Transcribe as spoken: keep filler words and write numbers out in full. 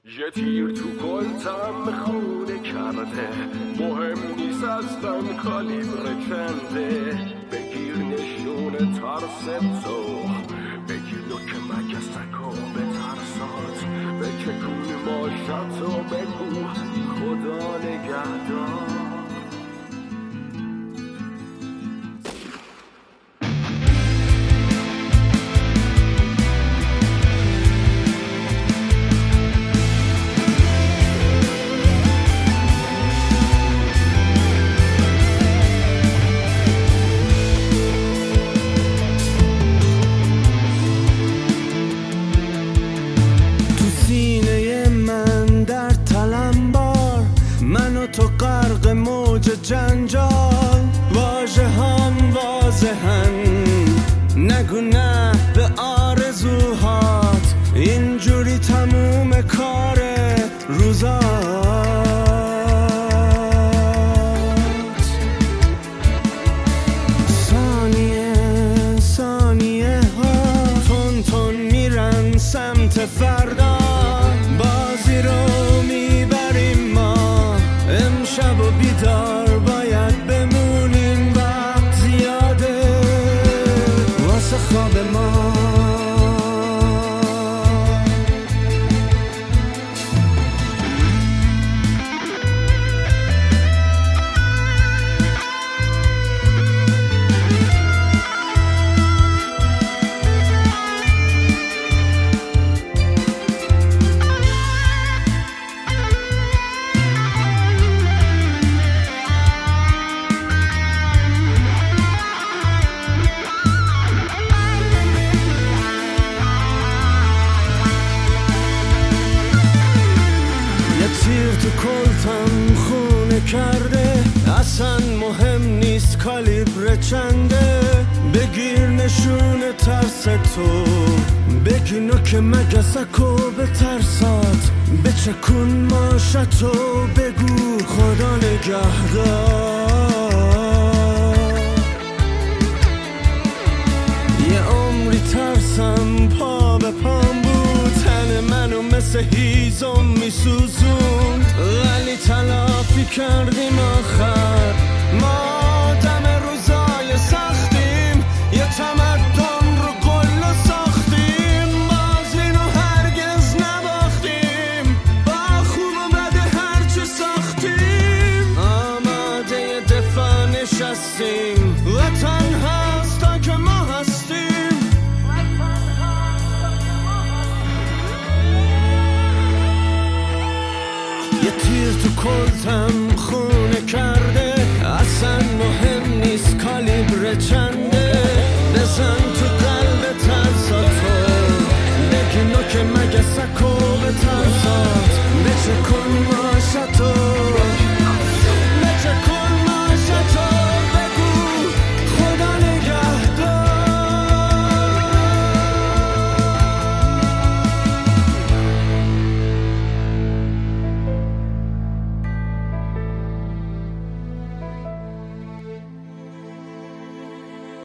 یه تیر تو کلتم خونه کرده، مهم نیست اصلا کالیبر چنده. بگیر نشون ترس تو، بگیر نوک مگسکو به ترسات، بچکون ماشتو بگو خدا نگهدار. تو غرق موج جنجال، واژه هم واضحن، نگو نه به آرزوهات، اینجوری تموم کار روزات. ثانیه ثانیه ها تون تون میرن سمت فردا، بازی رو میبریم ما، امشب و بیدار باید بمونیم، وقت زیاده واسه خواب ما. تیر تو کلتم خونه کرده، اصلا مهم نیست کالیبر چنده. بگیر نشون ترس تو، بگی نوک مگسکو به ترسات، بچکون ماشتو بگو خدا نگهدار. یه عمری ترسم پا به پام بود، تن منو مثل هیزم میسوزون، ولی تلافی کردیم آخر. ما دم روزای سختیم، یه تمدن رو قله ساختیم، بازی رو هرگز نباختیم، با خوب و بد هرچی ساختیم، آماده دفاع نشستیم، وطن هست تا که ما هستیم. یه تیر تو کلتم خونه کرده، اصلا مهم نیست کالیبر چنده.